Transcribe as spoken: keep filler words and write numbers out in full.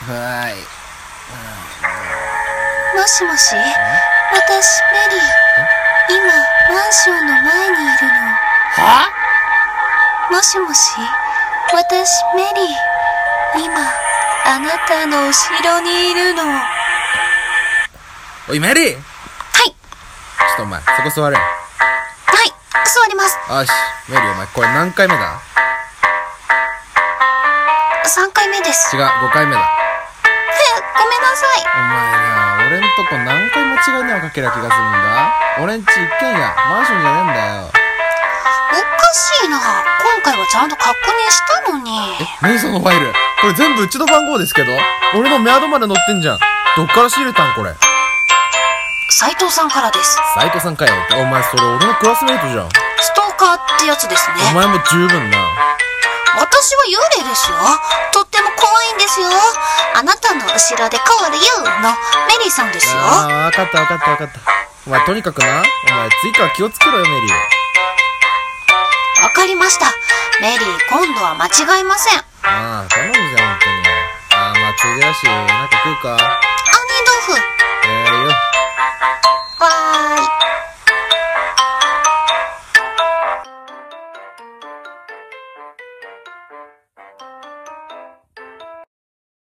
はい。 もしもし、私メリー。今マンションの前にいるの。 は？ もしもし、私メリー。今あなたの後ろにいるの。 おいメリー。 はい。ちょっとお前そこ座れ。 はい、座ります。 よし、メリーお前これ何回目だ？ さんかいめです。 違う、ごかいめだ。 え、ごめんなさい。 お前な、俺んとこ何回間違い電話かけりゃ気がするんだ。俺んち一軒家、マンションじゃねえんだよ。 おかしいな。今回はちゃんと確認したのに。 え、何そのファイル。これ全部うちの番号ですけど。俺のメアドまで載ってんじゃん。どっから仕入れたんこれ。 斉藤さんからです。 斉藤さんかよ。お前それ俺のクラスメイトじゃん。 ストーカーってやつですね。 お前も十分な。 私は幽霊ですよ。とっても怖いんですよ。あなたの後ろでコールユーのメリーさんですよ。 ああ、わかったわかったわかった。お前とにかくな、お前次から気をつけろよメリー。 わかりました。メリー、今度は間違いません。 ああ、頼むぜ本当に。ああ、まあついでだし、なんか食うか。 杏仁豆腐。